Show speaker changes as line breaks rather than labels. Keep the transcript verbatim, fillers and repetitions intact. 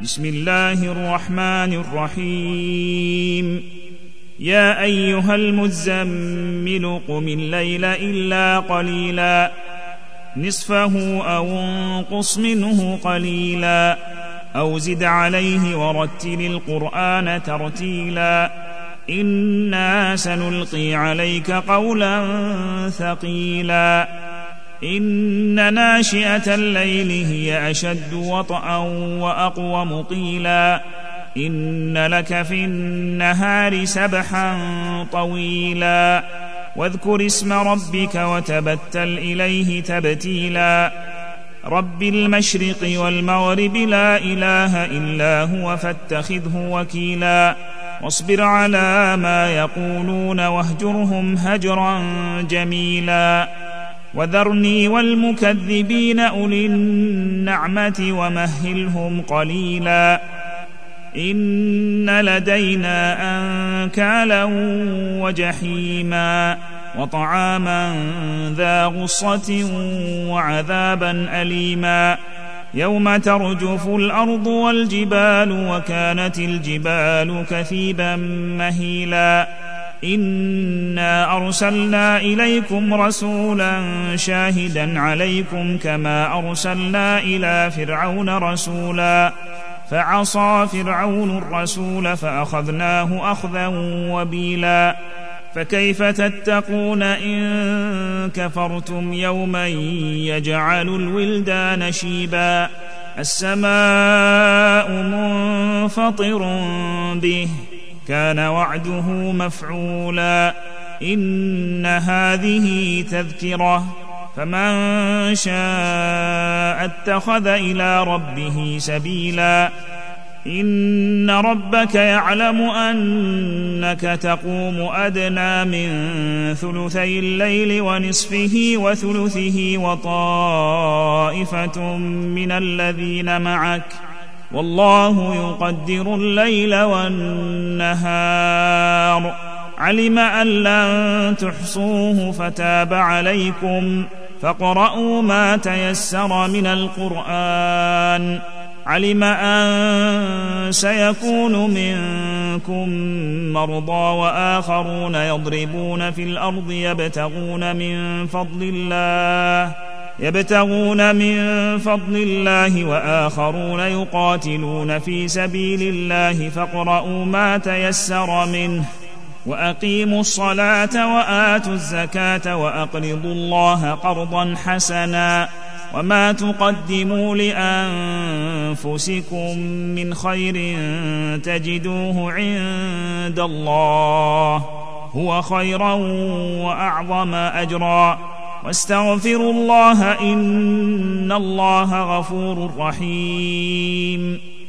بسم الله الرحمن الرحيم. يا أيها المزمل قم الليل إلا قليلا نصفه أو انقص منه قليلا أو زد عليه ورتل القرآن ترتيلا إنا سنلقي عليك قولا ثقيلا إن ناشئة الليل هي أشد وطئا وأقوم قيلا إن لك في النهار سبحا طويلا واذكر اسم ربك وتبتل إليه تبتيلا رب المشرق والمغرب لا إله إلا هو فاتخذه وكيلا واصبر على ما يقولون واهجرهم هجرا جميلا وذرني والمكذبين أولي النعمة ومهلهم قليلا إن لدينا أنكالا وجحيما وطعاما ذا غصة وعذابا أليما يوم ترجف الأرض والجبال وكانت الجبال كثيبا مهيلا إنا أرسلنا إليكم رسولا شاهدا عليكم كما أرسلنا إلى فرعون رسولا فعصى فرعون الرسول فأخذناه أخذا وبيلا فكيف تتقون إن كفرتم يوما يجعل الولدان شيبا السماء منفطر به كان وعده مفعولا إن هذه تذكرة فمن شاء اتخذ إلى ربه سبيلا إن ربك يعلم أنك تقوم أدنى من ثلثي الليل ونصفه وثلثه وطائفة من الذين معك والله يقدر الليل والنهار علم أن لن تحصوه فتاب عليكم فاقرؤوا ما تيسر من القرآن علم أن سيكون منكم مرضى وآخرون يضربون في الأرض يبتغون من فضل الله يبتغون من فضل الله وآخرون يقاتلون في سبيل الله فاقرؤوا ما تيسر منه وأقيموا الصلاة وآتوا الزكاة وأقرضوا الله قرضا حسنا وما تقدموا لأنفسكم من خير تجدوه عند الله هو خيرا وأعظم أجرا واستغفروا الله إن الله غفور رحيم.